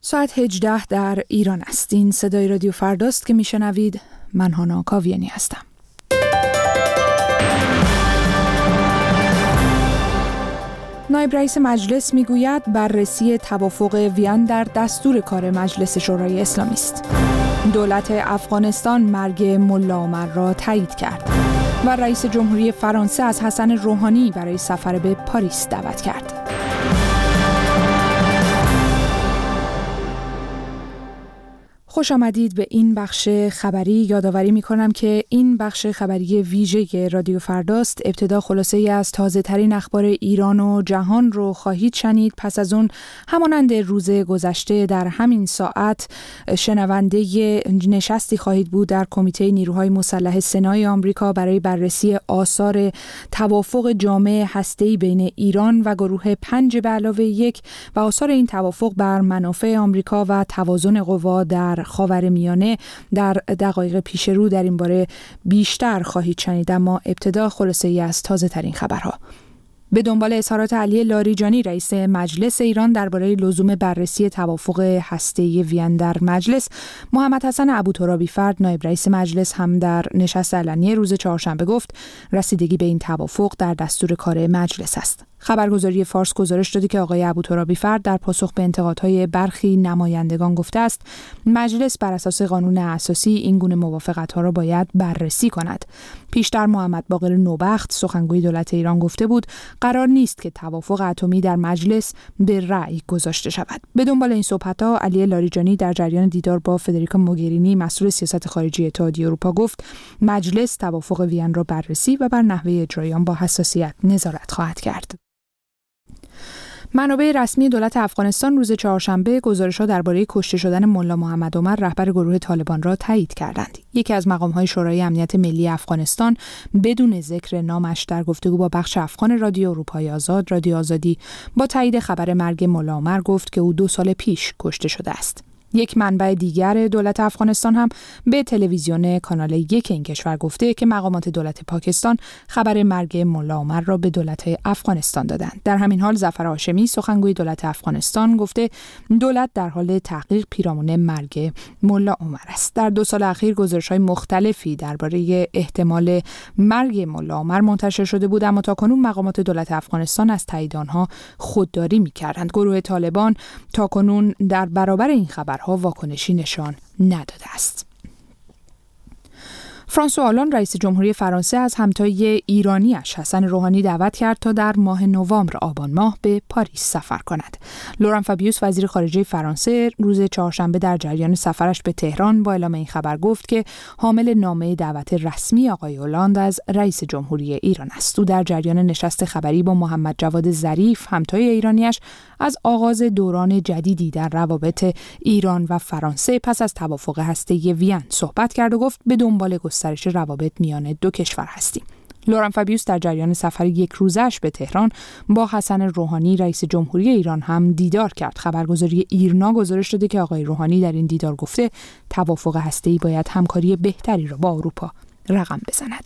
ساعت 18 در ایران است. این صدای رادیو فرداست که میشنوید. من هانا کاویانی هستم. نایب رئیس مجلس میگوید بررسی توافق وین در دستور کار مجلس شورای اسلامی است. دولت افغانستان مرگ ملا عمر را تایید کرد و رئیس جمهوری فرانسه از حسن روحانی برای سفر به پاریس دعوت کرد. خوش آمدید به این بخش خبری. یادآوری می‌کنم که این بخش خبری ویژه رادیو فرداست. ابتدا خلاصه‌ای از تازه‌ترین اخبار ایران و جهان رو خواهید شنید. پس از اون همانند روز گذشته در همین ساعت شنونده نشستی خواهید بود در کمیته نیروهای مسلح سنای آمریکا برای بررسی آثار توافق جامع هسته‌ای بین ایران و گروه 5+1 و آثار این توافق بر منافع آمریکا و توازن قوا در خاورمیانه. در دقایق پیش رو در این باره بیشتر خواهید شنید، اما ابتدا خلاصه‌ای از تازه ترین خبرها. به دنبال اظهارات علی لاریجانی رئیس مجلس ایران درباره لزوم بررسی توافق هسته‌ای وین در مجلس، محمد حسن ابوترابی فرد نایب رئیس مجلس هم در نشست علنی روز چهارشنبه گفت رسیدگی به این توافق در دستور کار مجلس است. خبرگزاری فارس گزارش داده که آقای ابوترابی فرد در پاسخ به انتقادهای برخی نمایندگان گفته است مجلس بر اساس قانون اساسی این گونه موافقت‌ها را باید بررسی کند. پیشتر محمد باقر نوبخت سخنگوی دولت ایران گفته بود قرار نیست که توافق اتمی در مجلس به رأی گذاشته شود. به دنبال این صحبت‌ها علی لاریجانی در جریان دیدار با فدریکا موگرینی مسئول سیاست خارجی اتحادیه اروپا گفت مجلس توافق وین را بررسی و بر نحوه اجرای آن با حساسیت نظارت خواهد کرد. منابع رسمی دولت افغانستان روز چهارشنبه گزارش‌ها درباره کشته شدن ملا محمد عمر رهبر گروه طالبان را تایید کردند. یکی از مقام‌های شورای امنیت ملی افغانستان بدون ذکر نامش در گفتگو با بخش افغان رادیو اروپای آزاد، رادیو آزادی، با تایید خبر مرگ ملا عمر گفت که او 2 سال پیش کشته شده است. یک منبع دیگر دولت افغانستان هم به تلویزیون کانال 1 این کشور گفته که مقامات دولت پاکستان خبر مرگ ملا عمر را به دولت افغانستان دادند. در همین حال ظفر هاشمی سخنگوی دولت افغانستان گفته دولت در حال تحقیق پیرامون مرگ ملا عمر است. در 2 سال اخیر گزارش‌های مختلفی درباره احتمال مرگ ملا عمر منتشر شده بود، اما تاکنون مقامات دولت افغانستان از تایید آنها خودداری می‌کردند. گروه طالبان تاکنون در برابر این خبر واکنشی نشان نداده است. فرانسوا آلان رئیس جمهوری فرانسه از همتای ایرانیش حسن روحانی دعوت کرد تا در ماه نوامبر آبان ماه به پاریس سفر کند. لوران فابیوس وزیر خارجه فرانسه روز چهارشنبه در جریان سفرش به تهران با اعلام این خبر گفت که حامل نامه دعوت رسمی آقای هولند از رئیس جمهوری ایران است. او در جریان نشست خبری با محمد جواد ظریف همتای ایرانیش از آغاز دوران جدیدی در روابط ایران و فرانسه پس از توافق هسته‌ای وین صحبت کرد و گفت به دنبال گسترش روابط میان 2 کشور هستیم. لوران فابیوس در جریان سفر 1 روزش به تهران با حسن روحانی رئیس جمهوری ایران هم دیدار کرد. خبرگزاری ایرنا گزارش داده که آقای روحانی در این دیدار گفته توافق هسته‌ای باید همکاری بهتری را با اروپا رقم بزند.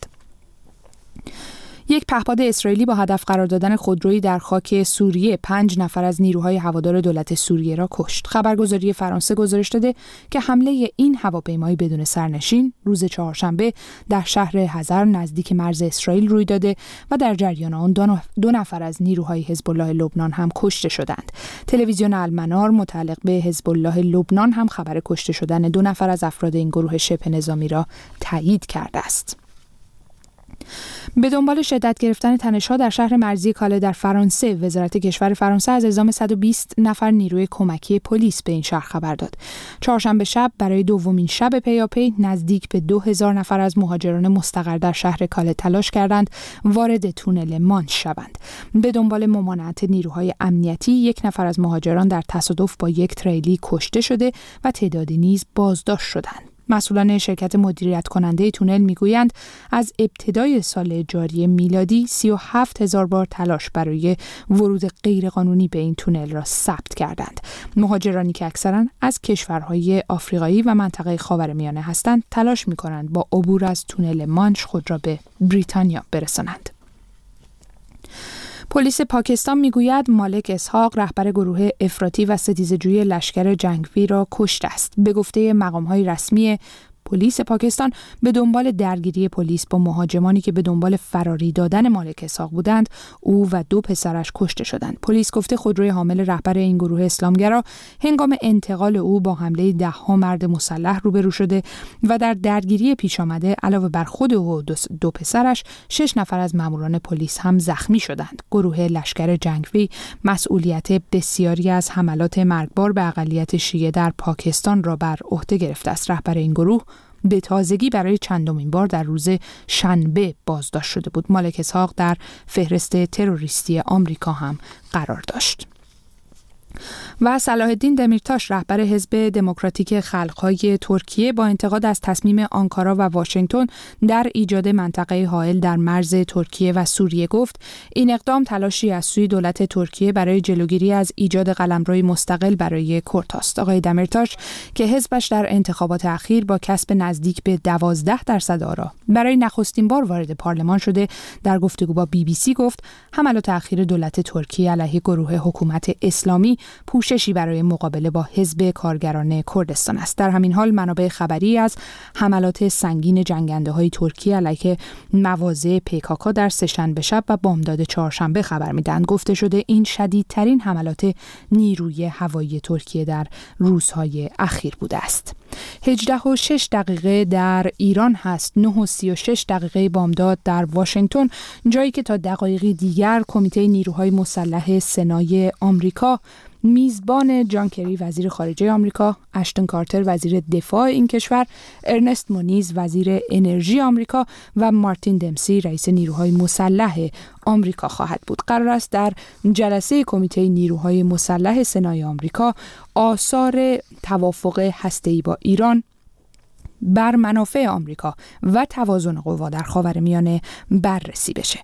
یک پهپاد اسرائیلی با هدف قرار دادن خودرویی در خاک سوریه 5 نفر از نیروهای هوادار دولت سوریه را کشت. خبرگزاری فرانسه گزارش داده که حمله این هواپیمایی بدون سرنشین روز چهارشنبه در شهر حضر نزدیک مرز اسرائیل روی داده و در جریان آن 2 نفر از نیروهای حزب الله لبنان هم کشته شدند. تلویزیون المنار متعلق به حزب الله لبنان هم خبر کشته شدن 2 نفر از افراد این گروه شبه نظامی را تایید کرده است. به دنبال شدت گرفتن تنش‌ها در شهر مرزی کاله در فرانسه، وزارت کشور فرانسه از اعزام 120 نفر نیروی کمکی پلیس به این شهر خبر داد. چهارشنبه شب برای دومین شب پیاپی نزدیک به 2000 نفر از مهاجران مستقر در شهر کاله تلاش کردند وارد تونل مانش شوند. به دنبال ممانعت نیروهای امنیتی 1 نفر از مهاجران در تصادف با یک تریلی کشته شده و تعدادی نیز بازداشت شدند. مسئولان شرکت مدیریت کننده تونل میگویند از ابتدای سال جاری میلادی 37,000 بار تلاش برای ورود غیرقانونی به این تونل را ثبت کردند. مهاجرانی که اکثراً از کشورهای آفریقایی و منطقه خاورمیانه هستند تلاش میکنند با عبور از تونل مانش خود را به بریتانیا برسانند. پلیس پاکستان میگوید مالک اسحاق رهبر گروه افراطی و ستیزجویی لشکر جنگی را کشته است. به گفته مقام‌های رسمی پلیس پاکستان به دنبال درگیری پلیس با مهاجمانی که به دنبال فراری دادن مالک اسحاق بودند، او و 2 پسرش کشته شدند. پلیس گفته خودروی حامل رهبر این گروه اسلامگرا هنگام انتقال او با حمله 10 مرد مسلح روبرو شده و در درگیری پیش آمده علاوه بر خود او و 2 پسرش 6 نفر از ماموران پلیس هم زخمی شدند. گروه لشکر جنگی مسئولیت بسیاری از حملات مرگبار به اقلیت شیعه در پاکستان را بر عهده گرفته است. رهبر این گروه به تازگی برای چندمین بار در روز شنبه بازداشت شده بود. مالک اسحاق در فهرست تروریستی آمریکا هم قرار داشت. و صلاح الدین دمیرتاش رهبر حزب دموکراتیک خلق‌های ترکیه با انتقاد از تصمیم آنکارا و واشنگتن در ایجاد منطقه حائل در مرز ترکیه و سوریه گفت این اقدام تلاشی از سوی دولت ترکیه برای جلوگیری از ایجاد قلمروی مستقل برای کردهاست. آقای دمیرتاش که حزبش در انتخابات اخیر با کسب نزدیک به 12% آرا برای نخستین بار وارد پارلمان شده، در گفتگو با BBC گفت حملات اخیر دولت ترکیه علیه گروه حکومت اسلامی پوششی برای مقابله با حزب کارگران کردستان است. در همین حال منابع خبری از حملات سنگین جنگنده‌های ترکیه علیه مواضع PKK در سه‌شنبه شب و بامداد چهارشنبه خبر می‌دهند. گفته شده این شدیدترین حملات نیروی هوایی ترکیه در روزهای اخیر بوده است. 18:06 در ایران هست، 9:36 بامداد در واشنگتن، جایی که تا دقایقی دیگر کمیته نیروهای مسلح سنای آمریکا میزبان جان کری وزیر خارجه آمریکا، اشتون کارتر وزیر دفاع این کشور، ارنست مونیز وزیر انرژی آمریکا و مارتین دمسی رئیس نیروهای مسلح آمریکا خواهد بود. قرار است در جلسه کمیته نیروهای مسلح سنای آمریکا آثار توافق هسته‌ای با ایران بر منافع آمریکا و توازن قوا در خاورمیانه بررسی بشه.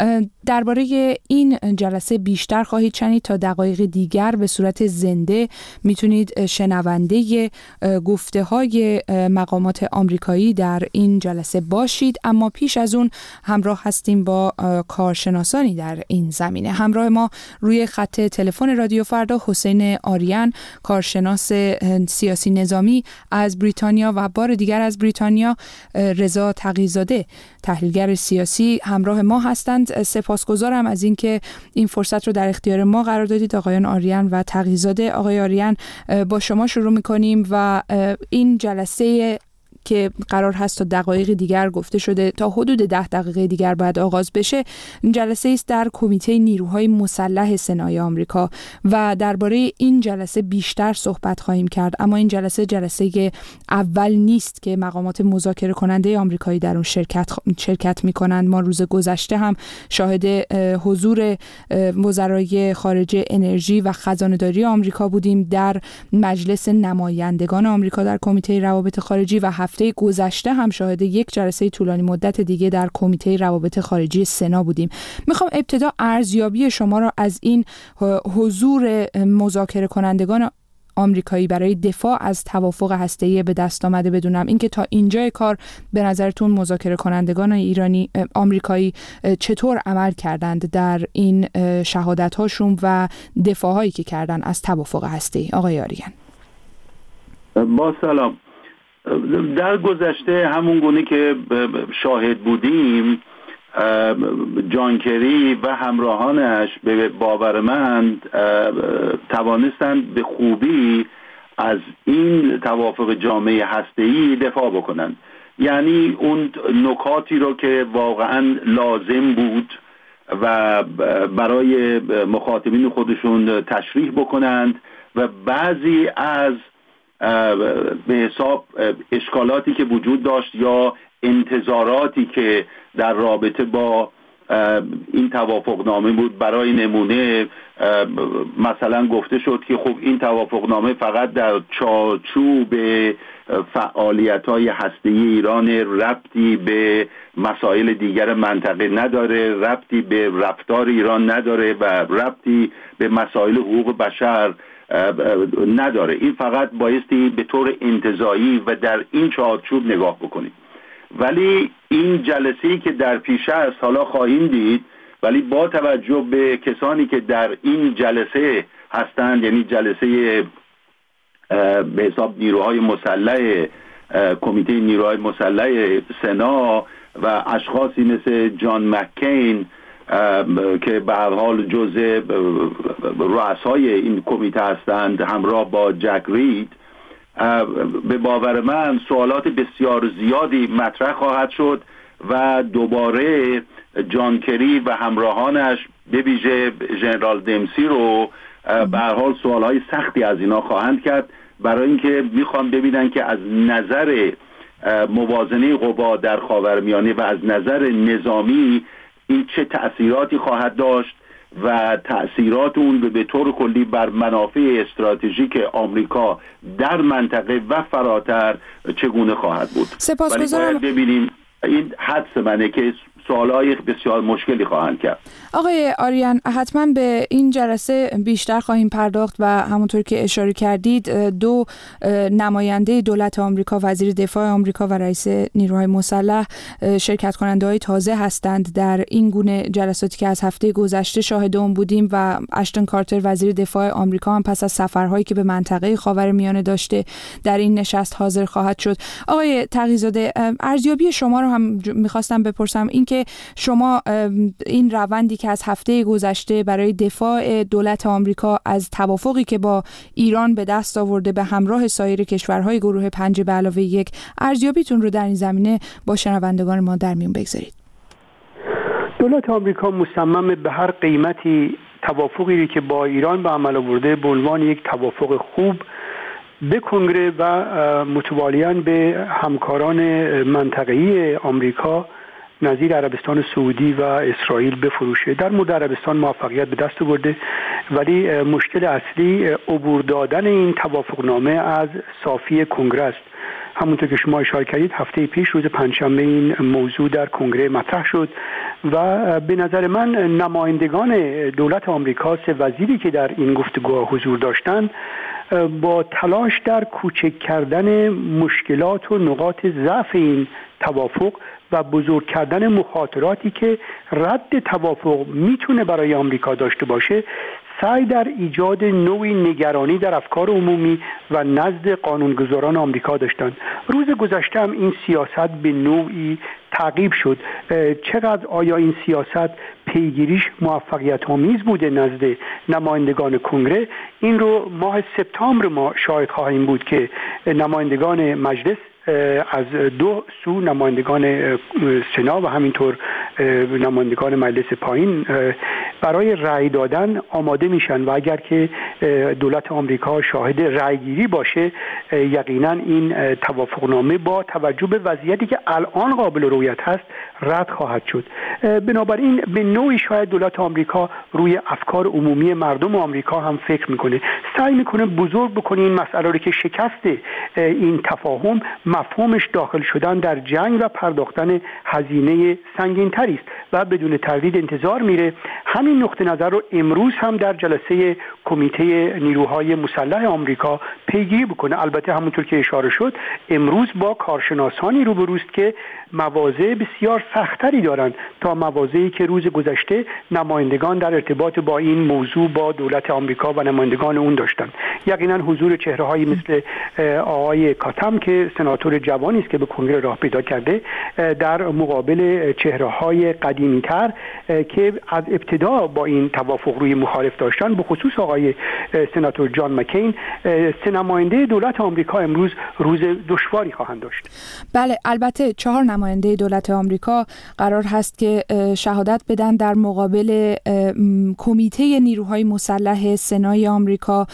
درباره این جلسه بیشتر خواهید شنید. تا دقایق دیگر به صورت زنده میتونید شنونده گفته های مقامات آمریکایی در این جلسه باشید، اما پیش از اون همراه هستیم با کارشناسانی در این زمینه. همراه ما روی خط تلفن رادیو فردا حسین آریان، کارشناس سیاسی نظامی از بریتانیا، و بار دیگر از بریتانیا رضا تقی‌زاده تحلیلگر سیاسی همراه ما هستند. سپاسگزارم از اینکه این فرصت رو در اختیار ما قرار دادید آقایان آریان و تقی‌زاده. آقای آریان، با شما شروع می‌کنیم و این جلسه که قرار هست تا دقایق دیگر گفته شده تا حدود 10 دقیقه دیگر باید آغاز بشه، جلسه است در کمیته نیروهای مسلح سنای آمریکا و درباره این جلسه بیشتر صحبت خواهیم کرد. اما این جلسه اول نیست که مقامات مذاکره کننده آمریکایی در اون شرکت می‌کنند. ما روز گذشته هم شاهد حضور وزرای خارجه انرژی و خزانه‌داری آمریکا بودیم در مجلس نمایندگان آمریکا در کمیته روابط خارجی و هفته گذشته هم شاهد یک جلسه طولانی مدت دیگه در کمیته روابط خارجی سنا بودیم. میخوام ابتدا ارزیابی شما را از این حضور مذاکره کنندگان آمریکایی برای دفاع از توافق هسته‌ای به دست آمده بدونم. اینکه تا اینجای کار به نظرتون مذاکره کنندگان آمریکایی چطور عمل کردند در این شهادت‌هاشون و دفاع‌هایی که کردن از توافق هسته‌ای. آقای آریان. با سلام. در گذشته همون گونه که شاهد بودیم، جان کری و همراهانش به باور من توانستند به خوبی از این توافق جامعه هسته‌ای دفاع بکنند. یعنی اون نکاتی رو که واقعا لازم بود و برای مخاطبین خودشون تشریح بکنند و بعضی از به حساب اشکالاتی که وجود داشت یا انتظاراتی که در رابطه با این توافقنامه بود. برای نمونه مثلا گفته شد که خب این توافقنامه فقط در چارچوب فعالیت‌های هسته‌ای ایران، ربطی به مسائل دیگر منطقه نداره، ربطی به رفتار ایران نداره و ربطی به مسائل حقوق بشر نداره. این فقط بایستی به طور انتزاعی و در این چارچوب نگاه بکنید. ولی این جلسه‌ای که در پیش است، حالا خواهیم دید ولی با توجه به کسانی که در این جلسه هستند، یعنی جلسه به حساب نیروهای مسلح کمیته نیروهای مسلح سنا و اشخاصی مثل جان مکین که به هر حال جزء رؤسای این کمیته هستند همراه با جک رید، به باور من سوالات بسیار زیادی مطرح خواهد شد و دوباره جان کری و همراهانش به ویژه ژنرال دمسی رو به هر حال سوالهای سختی از اینا خواهند کرد، برای اینکه میخوان ببینن که از نظر موازنه قوا در خاورمیانه و از نظر نظامی این چه تأثیراتی خواهد داشت و تأثیرات اون به طور کلی بر منافع استراتژیک آمریکا در منطقه و فراتر چگونه خواهد بود. سپاسگزارم. ببینیم، این حدس منه که سوالای بسیار مشکلی خواهند کرد. آقای آریان، حتما به این جلسه بیشتر خواهیم پرداخت و همونطور که اشاره کردید دو نماینده دولت آمریکا، وزیر دفاع آمریکا و رئیس نیروهای مسلح شرکت کننده های تازه هستند در این گونه جلساتی که از هفته گذشته شاهد اون بودیم و اشتون کارتر وزیر دفاع آمریکا هم پس از سفرهایی که به منطقه خاورمیانه داشته در این نشست حاضر خواهد شد. آقای تقی‌زاده، ارزیابی شما رو هم می‌خواستم بپرسم، اینکه شما این روندی که از هفته گذشته برای دفاع دولت آمریکا از توافقی که با ایران به دست آورده به همراه سایر کشورهای گروه 5+1، ارزیابیتون رو در این زمینه با شنوندگان ما در میون بگذارید. دولت آمریکا مصمم به هر قیمتی توافقی که با ایران به عمل آورده به عنوان یک توافق خوب به کنگره و متوالیاً به همکاران منطقه‌ای آمریکا نظیر عربستان سعودی و اسرائیل بفروشه. در مورد عربستان موفقیت به دست آورده، ولی مشکل اصلی عبور دادن این توافقنامه از صافی کنگره است. همونطور که شما اشاره کردید هفته پیش روز پنجشنبه این موضوع در کنگره مطرح شد و به نظر من نمایندگان دولت آمریکا، سه وزیری که در این گفتگوها حضور داشتند، با تلاش در کوچک کردن مشکلات و نقاط ضعف این توافق و بزرگ کردن مخاطراتی که رد توافق میتونه برای آمریکا داشته باشه، سعی در ایجاد نوعی نگرانی در افکار عمومی و نزد قانونگذاران آمریکا داشتند. روز گذشته هم این سیاست به نوعی تعقیب شد. چقدر آیا این سیاست پیگیریش موفقیت آمیز بوده نزد نمایندگان کنگره، این رو ماه سپتامبر ما شاهد خواهیم بود که نمایندگان مجلس از دو سو، نمایندگان سنا و همینطور نمایندگان مجلس پایین، برای رأی دادن آماده میشن و اگر که دولت آمریکا شاهد رأیگیری باشه، یقینا این توافقنامه با توجه به وضعیتی که الان قابل رؤیت هست رد خواهد شد. بنابراین به نوعی شاید دولت آمریکا روی افکار عمومی مردم آمریکا هم فکر میکنه، سعی میکنه بزرگ بکنه این مسئله رو که شکست این تفاهم مفهومش داخل شدن در جنگ و پرداختن هزینه سنگین تری است و بدون تردید انتظار میره همین نقطه نظر رو امروز هم در جلسه کمیته نیروهای مسلح آمریکا پیگیری بکنه. البته همونطور که اشاره شد امروز با کارشناسانی روبروست که مواضع بسیار سختری دارند تا مواضعی که روز گذشته نمایندگان در ارتباط با این موضوع با دولت آمریکا و نمایندگان اون داشتند. یقینا حضور چهره‌هایی مثل آقای کاتم که سناتور جوانی است که به کنگره راه پیدا کرده، در مقابل چهره‌های قدیمی‌تر که از ابتدا با این توافق روی مخالف داشتن، به خصوص آقای سناتور جان مکین، سه نماینده دولت آمریکا امروز روز دشواری خواهند داشت. بله، البته 4 نماینده دولت آمریکا قرار هست که شهادت بدن در مقابل کمیته نیروهای مسلح سنای آمریکا.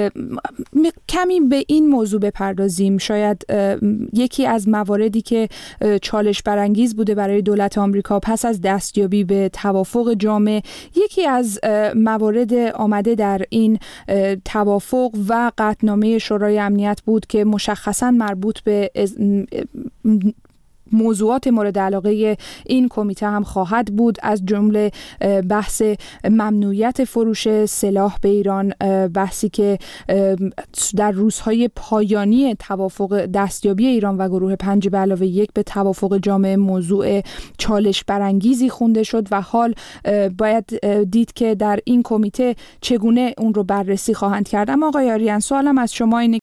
کمی به این موضوع بپردازیم. شاید یکی از مواردی که چالش برانگیز بوده برای دولت آمریکا پس از دستیابی به توافق جامع، یکی از موارد آمده در این توافق و قطعنامه شورای امنیت بود که مشخصاً مربوط به موضوعات مورد علاقه این کمیته هم خواهد بود، از جمله بحث ممنوعیت فروش سلاح به ایران، بحثی که در روزهای پایانی توافق دستیابی ایران و گروه 5+1 به توافق جامع موضوع چالش برانگیزی خونده شد و حال باید دید که در این کمیته چگونه اون رو بررسی خواهند کرد. اما آقای آریان، سوالم از شما اینه